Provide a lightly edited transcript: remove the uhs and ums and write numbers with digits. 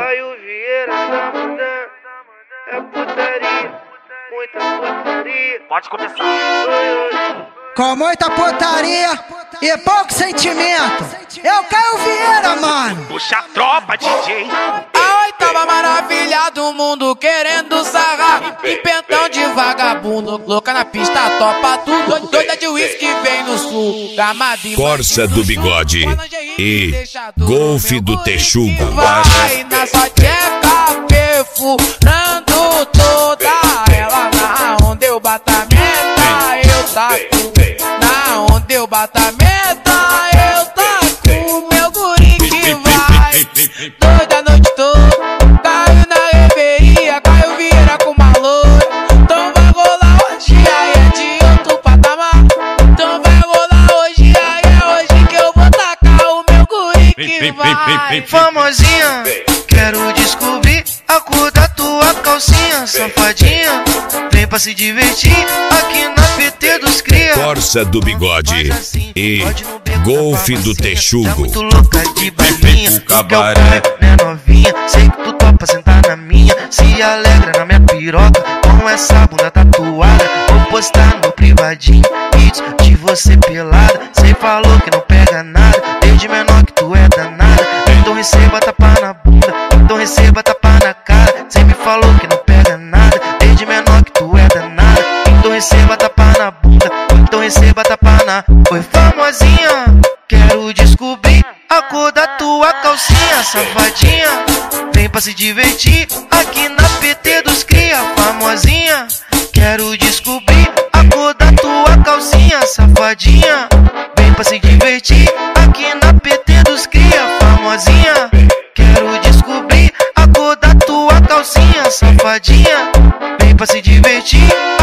Caio Vieira tá mandando, é putaria, muita putaria. Pode começar. Com muita putaria e pouco sentimento. Eu Caio Vieira, mano. Puxa a tropa, DJ. A oitava maravilha do mundo querendo sarrar. E pentão de vagabundo, louca na pista, topa tudo. Doida de uísque vem no sul, Gramado e Corsa do Bigode e Golfe do Texugo. Vai na sua tcheca, perfurando toda ela. Na onde eu bato a meta, eu taco. Na onde eu bato a meta, eu taco. Meu guri que vai, doida a noite toda. Caiu na reveria, Caio Vieira com uma loura. Então vai rolar hoje, aí é de outro patamar. Então vai rolar hoje, aí é hoje que eu vou tacar o meu guri que vai. Famosinha, quero descobrir a cor da tua calcinha. Safadinha, vem pra se divertir aqui na PT dos cria. Corsa do Bigode e Golfe do Texugo. Tá muito louca de balinha, o cabaré, né novinha? Sei que tu topa sentar na minha, se alegra na minha piroca com essa bunda tatuada. Vou postar no privadinho vídeos de você pelada. Cê falou que não pega nada, desde menor que tu é danada. Então receba tapa na bunda, então receba tapa na cara. Cê me falou que não pega nada, desde menor que tu é danada. Então receba tapa na bunda, então receba tapa na... Oi famosinha, quero descobrir a cor da tua calcinha. Safadinha, vem pra se divertir aqui na PT dos cria. Famosinha, quero descobrir a cor da tua calcinha. Safadinha, vem pra se divertir aqui na PT dos cria. Famosinha, quero descobrir a cor da tua calcinha. Safadinha, vem pra se divertir